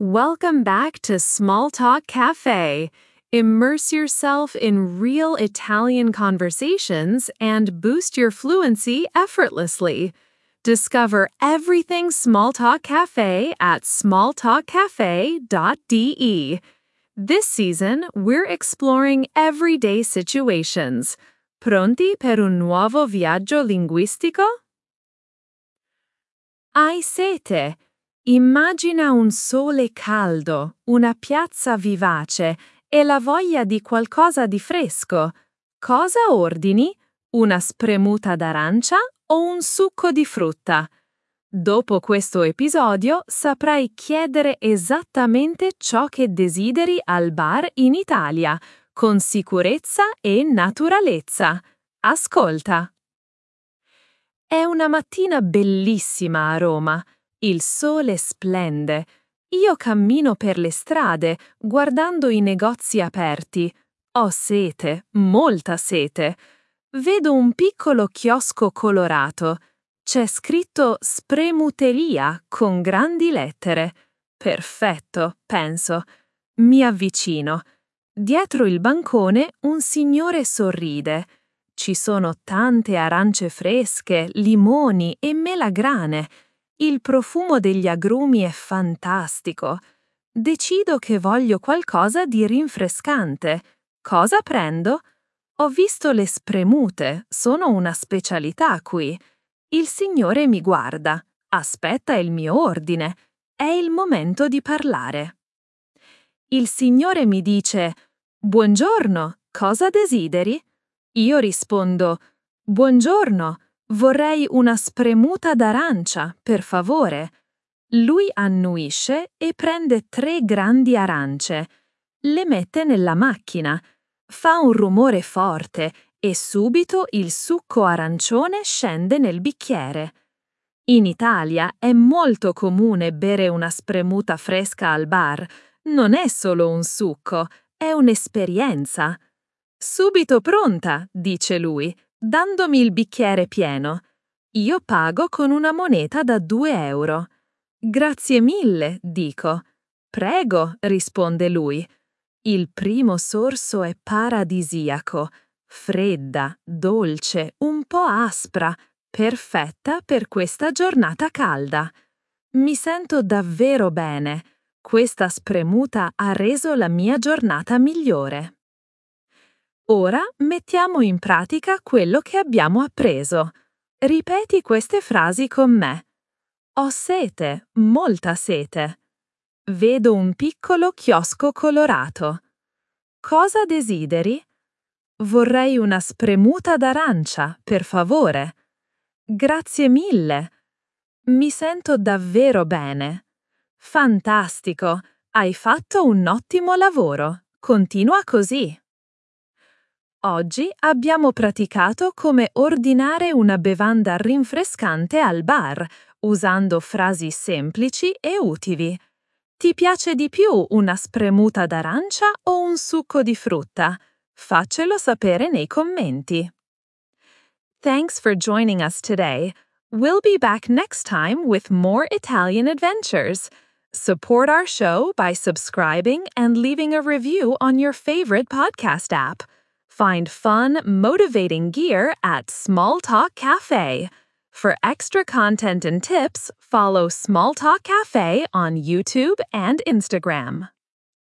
Welcome back to Small Talk Cafe. Immerse yourself in real Italian conversations and boost your fluency effortlessly. Discover everything Small Talk Cafe at smalltalkcafe.de. This season, we're exploring everyday situations. Pronti per un nuovo viaggio linguistico? Hai sete? Immagina un sole caldo, una piazza vivace e la voglia di qualcosa di fresco. Cosa ordini? Una spremuta d'arancia o un succo di frutta? Dopo questo episodio saprai chiedere esattamente ciò che desideri al bar in Italia, con sicurezza e naturalezza. Ascolta! È una mattina bellissima a Roma. Il sole splende. Io cammino per le strade, guardando i negozi aperti. Ho sete, molta sete. Vedo un piccolo chiosco colorato. C'è scritto Spremuteria con grandi lettere. Perfetto, penso. Mi avvicino. Dietro il bancone un signore sorride. Ci sono tante arance fresche, limoni e melagrane. Il profumo degli agrumi è fantastico. Decido che voglio qualcosa di rinfrescante. Cosa prendo? Ho visto le spremute, sono una specialità qui. Il signore mi guarda, aspetta il mio ordine. È il momento di parlare. Il signore mi dice: «Buongiorno, cosa desideri?» Io rispondo: «Buongiorno, vorrei una spremuta d'arancia, per favore». Lui annuisce e prende 3 grandi arance. Le mette nella macchina. Fa un rumore forte e subito il succo arancione scende nel bicchiere. In Italia è molto comune bere una spremuta fresca al bar. Non è solo un succo, è un'esperienza. «Subito pronta», dice lui, dandomi il bicchiere pieno. Io pago con una moneta da 2 euro. «Grazie mille», dico. «Prego», risponde lui. Il primo sorso è paradisiaco, fredda, dolce, un po' aspra, perfetta per questa giornata calda. Mi sento davvero bene. Questa spremuta ha reso la mia giornata migliore. Ora mettiamo in pratica quello che abbiamo appreso. Ripeti queste frasi con me. Ho sete, molta sete. Vedo un piccolo chiosco colorato. Cosa desideri? Vorrei una spremuta d'arancia, per favore. Grazie mille. Mi sento davvero bene. Fantastico, hai fatto un ottimo lavoro. Continua così. Oggi abbiamo praticato come ordinare una bevanda rinfrescante al bar, usando frasi semplici e utili. Ti piace di più una spremuta d'arancia o un succo di frutta? Faccelo sapere nei commenti. Thanks for joining us today. We'll be back next time with more Italian adventures. Support our show by subscribing and leaving a review on your favorite podcast app. Find fun, motivating gear at Small Talk Cafe. For extra content and tips, follow Small Talk Cafe on YouTube and Instagram.